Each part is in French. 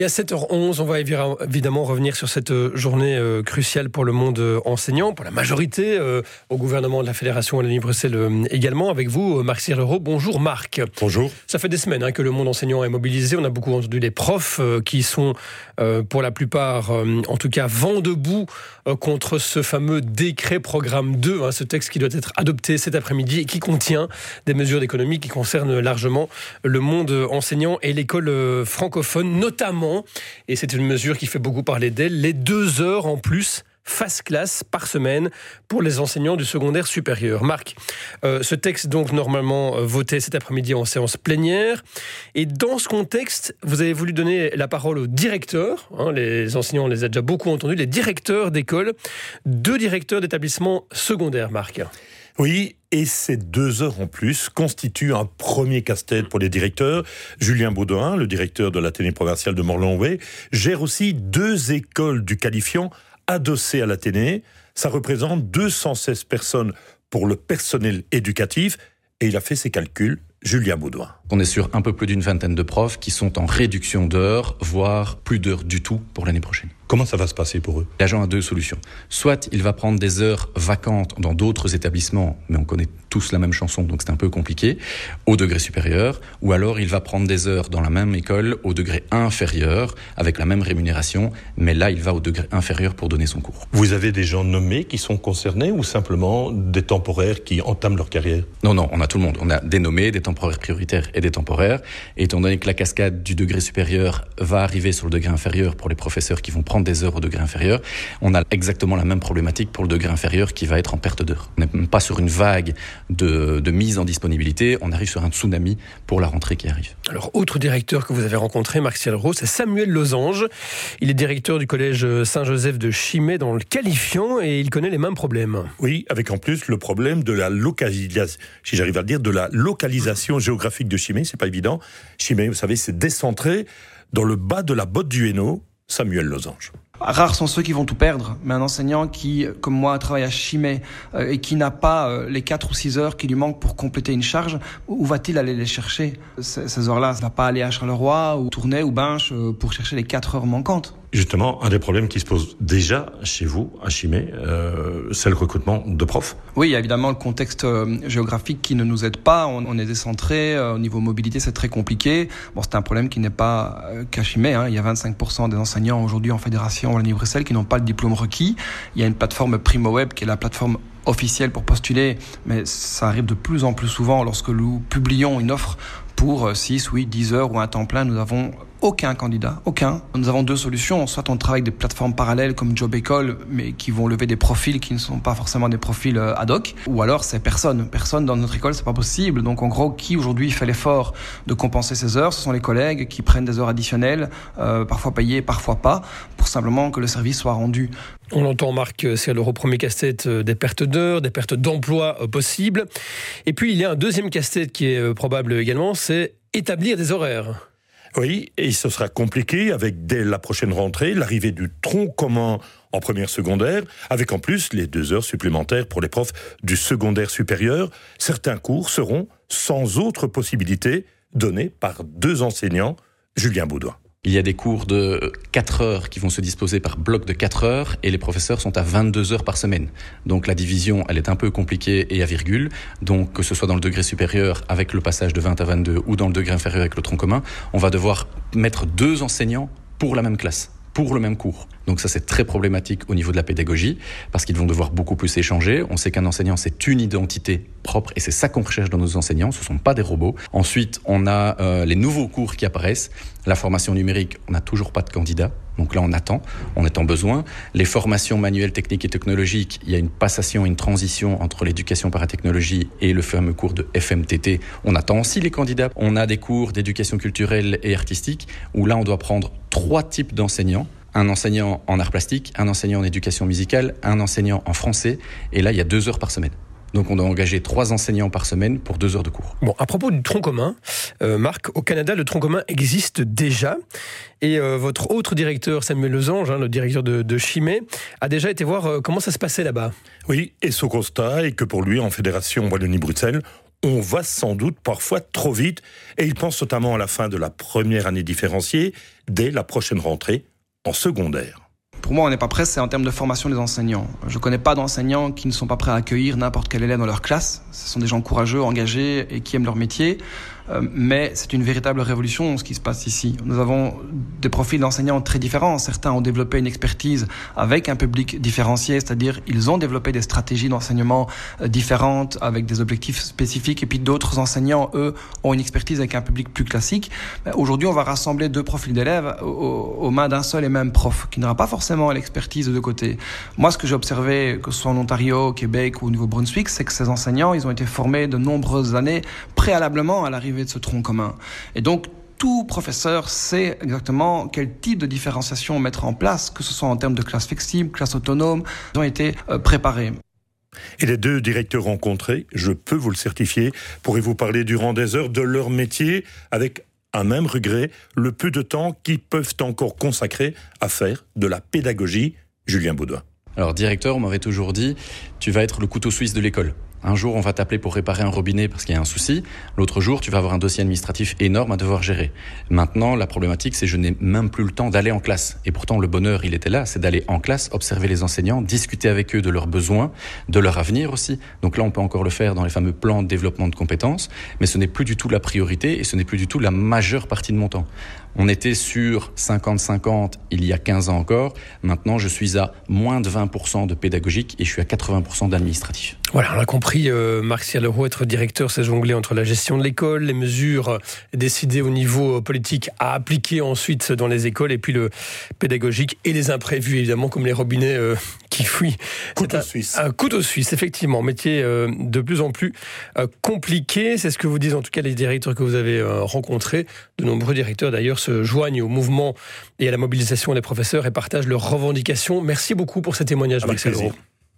Et à 7h11, on va évidemment revenir sur cette journée cruciale pour le monde enseignant, pour la majorité, au gouvernement de la Fédération Wallonie-Bruxelles également. Avec vous, Marc Cirlereau. Bonjour Marc. Bonjour. Ça fait des semaines que le monde enseignant est mobilisé. On a beaucoup entendu les profs qui sont, pour la plupart, en tout cas, vent debout contre ce fameux décret programme 2, ce texte qui doit être adopté cet après-midi et qui contient des mesures d'économie qui concernent largement le monde enseignant et l'école francophone, notamment. Et c'est une mesure qui fait beaucoup parler d'elle, les 2 heures en plus face classe par semaine pour les enseignants du secondaire supérieur. Marc, ce texte donc normalement voté cet après-midi en séance plénière. Et dans ce contexte, vous avez voulu donner la parole aux directeurs. Les enseignants, on les a déjà beaucoup entendus, les directeurs d'école, 2 directeurs d'établissements secondaires, Marc. Oui, et ces 2 heures en plus constituent un premier casse-tête pour les directeurs. Julien Baudouin, le directeur de l'Athénée provincial de Morlaix-Honway, gère aussi 2 écoles du qualifiant adossées à l'Athénée. Ça représente 216 personnes pour le personnel éducatif et il a fait ses calculs. Julien Baudouin. On est sur un peu plus d'une vingtaine de profs qui sont en réduction d'heures, voire plus d'heures du tout pour l'année prochaine. Comment ça va se passer pour eux ? L'agent a 2 solutions. Soit il va prendre des heures vacantes dans d'autres établissements, mais on connaît tous la même chanson, donc c'est un peu compliqué, au degré supérieur, ou alors il va prendre des heures dans la même école au degré inférieur, avec la même rémunération, mais là il va au degré inférieur pour donner son cours. Vous avez des gens nommés qui sont concernés ou simplement des temporaires qui entament leur carrière ? Non, on a tout le monde. On a des nommés, des temporaires prioritaires et des temporaires. Et étant donné que la cascade du degré supérieur va arriver sur le degré inférieur pour les professeurs qui vont prendre des heures au degré inférieur, on a exactement la même problématique pour le degré inférieur qui va être en perte d'heures. On n'est même pas sur une vague de mise en disponibilité, on arrive sur un tsunami pour la rentrée qui arrive. Alors, autre directeur que vous avez rencontré, Marc Cirlereau, c'est Samuel Losange. Il est directeur du collège Saint-Joseph de Chimay dans le qualifiant et il connaît les mêmes problèmes. Oui, avec en plus le problème de la localisation, si j'arrive à le dire, de la localisation géographique de Chimay, c'est pas évident. Chimay, vous savez, c'est décentré dans le bas de la botte du Hainaut. Samuel Losange. Rares sont ceux qui vont tout perdre, mais un enseignant qui, comme moi, travaille à Chimay et qui n'a pas les 4 ou 6 heures qui lui manquent pour compléter une charge, où va-t-il aller les chercher ? Ces heures-là, ça ne va pas aller à Charleroi ou Tournai ou Binche pour chercher les 4 heures manquantes. Justement, un des problèmes qui se pose déjà chez vous, à Chimay, c'est le recrutement de profs. Oui, il y a évidemment le contexte géographique qui ne nous aide pas. On est décentré, au niveau mobilité, c'est très compliqué. Bon, c'est un problème qui n'est pas qu'à Chimay. Il y a 25% des enseignants aujourd'hui en fédération Wallonie-Bruxelles qui n'ont pas le diplôme requis. Il y a une plateforme PrimoWeb qui est la plateforme officielle pour postuler, mais ça arrive de plus en plus souvent lorsque nous publions une offre pour 6, 8, 10 heures ou un temps plein, nous n'avons aucun candidat, aucun. Nous avons 2 solutions. Soit on travaille avec des plateformes parallèles comme Job École, mais qui vont lever des profils qui ne sont pas forcément des profils ad hoc. Ou alors c'est personne. Personne dans notre école, c'est pas possible. Donc en gros, qui aujourd'hui fait l'effort de compenser ces heures ? Ce sont les collègues qui prennent des heures additionnelles, parfois payées, parfois pas, pour simplement que le service soit rendu. On l'entend, Marc, c'est le premier casse-tête des pertes d'heures, des pertes d'emplois possibles. Et puis il y a un deuxième casse-tête qui est probable également, c'est établir des horaires. Oui, et ce sera compliqué avec, dès la prochaine rentrée, l'arrivée du tronc commun en première secondaire, avec en plus les 2 heures supplémentaires pour les profs du secondaire supérieur. Certains cours seront sans autre possibilité donnés par 2 enseignants, Julien Baudouin. Il y a des cours de 4 heures qui vont se disposer par bloc de 4 heures et les professeurs sont à 22 heures par semaine. Donc la division, elle est un peu compliquée et à virgule. Donc que ce soit dans le degré supérieur avec le passage de 20 à 22 ou dans le degré inférieur avec le tronc commun, on va devoir mettre 2 enseignants pour la même classe, pour le même cours. Donc ça, c'est très problématique au niveau de la pédagogie parce qu'ils vont devoir beaucoup plus échanger. On sait qu'un enseignant, c'est une identité propre et c'est ça qu'on recherche dans nos enseignants. Ce ne sont pas des robots. Ensuite, on a les nouveaux cours qui apparaissent. La formation numérique, on n'a toujours pas de candidat. Donc là, on attend, on est en besoin. Les formations manuelles, techniques et technologiques, il y a une passation, une transition entre l'éducation par la technologie et le fameux cours de FMTT. On attend aussi les candidats. On a des cours d'éducation culturelle et artistique où là, on doit prendre 3 types d'enseignants. Un enseignant en arts plastiques, un enseignant en éducation musicale, un enseignant en français. Et là, il y a 2 heures par semaine. Donc on doit engager 3 enseignants par semaine pour 2 heures de cours. Bon, à propos du tronc commun, Marc, au Canada, le tronc commun existe déjà. Et votre autre directeur, Samuel Losange, le directeur de Chimay, a déjà été voir comment ça se passait là-bas. Oui, et ce constat est que pour lui, en Fédération Wallonie-Bruxelles, on va sans doute parfois trop vite, et ils pensent notamment à la fin de la première année différenciée, dès la prochaine rentrée en secondaire. Pour moi, on n'est pas prêt, c'est en termes de formation des enseignants. Je ne connais pas d'enseignants qui ne sont pas prêts à accueillir n'importe quel élève dans leur classe. Ce sont des gens courageux, engagés et qui aiment leur métier. Mais c'est une véritable révolution ce qui se passe ici. Nous avons des profils d'enseignants très différents. Certains ont développé une expertise avec un public différencié, c'est-à-dire ils ont développé des stratégies d'enseignement différentes avec des objectifs spécifiques. Et puis d'autres enseignants, eux, ont une expertise avec un public plus classique. Aujourd'hui, on va rassembler deux profils d'élèves aux mains d'un seul et même prof qui n'aura pas forcément l'expertise de deux côtés. Moi, ce que j'ai observé, que ce soit en Ontario, au Québec ou au Nouveau-Brunswick, c'est que ces enseignants, ils ont été formés de nombreuses années préalablement à l'arrivée de ce tronc commun. Et donc, tout professeur sait exactement quel type de différenciation mettre en place, que ce soit en termes de classe flexible, classe autonome, ils ont été préparés. Et les deux directeurs rencontrés, je peux vous le certifier, pourraient vous parler durant des heures de leur métier, avec un même regret, le peu de temps qu'ils peuvent encore consacrer à faire de la pédagogie. Julien Baudouin. Alors, directeur, on m'avait toujours dit, tu vas être le couteau suisse de l'école. Un jour, on va t'appeler pour réparer un robinet parce qu'il y a un souci. L'autre jour, tu vas avoir un dossier administratif énorme à devoir gérer. Maintenant, la problématique, c'est que je n'ai même plus le temps d'aller en classe. Et pourtant, le bonheur, il était là, c'est d'aller en classe, observer les enseignants, discuter avec eux de leurs besoins, de leur avenir aussi. Donc là, on peut encore le faire dans les fameux plans de développement de compétences, mais ce n'est plus du tout la priorité et ce n'est plus du tout la majeure partie de mon temps. On était sur 50-50 il y a 15 ans encore. Maintenant, je suis à moins de 20% de pédagogique et je suis à 80% d'administratif. Voilà, on a compris, Marc Cialeroux, être directeur, c'est jongler entre la gestion de l'école, les mesures décidées au niveau politique à appliquer ensuite dans les écoles, et puis le pédagogique et les imprévus, évidemment, comme les robinets qui fuient. Couteau suisse. Un couteau suisse, effectivement. Métier de plus en plus compliqué. C'est ce que vous disent en tout cas les directeurs que vous avez rencontrés. De nombreux directeurs, d'ailleurs, se joignent au mouvement et à la mobilisation des professeurs et partagent leurs revendications. Merci beaucoup pour ces témoignages, Marc Cialeroux.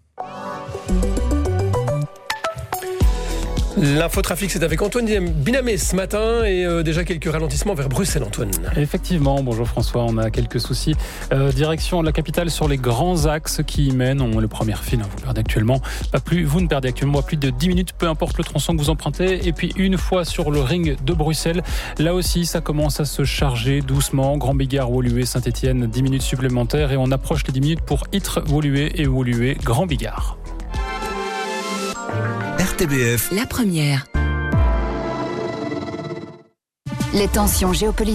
L'infotrafic, c'est avec Antoine Binamé ce matin et déjà quelques ralentissements vers Bruxelles, Antoine. Effectivement, bonjour François, on a quelques soucis. Direction la capitale sur les grands axes qui y mènent. On le premier fil, vous perdez actuellement. Vous ne perdez actuellement plus de 10 minutes, peu importe le tronçon que vous empruntez. Et puis une fois sur le ring de Bruxelles, là aussi ça commence à se charger doucement. Grand Bigard, Woluwe, Saint-Etienne, 10 minutes supplémentaires. Et on approche les 10 minutes pour Ytre, Woluwe et Woluwe, Grand Bigard. RTBF. La première. Les tensions géopolitiques.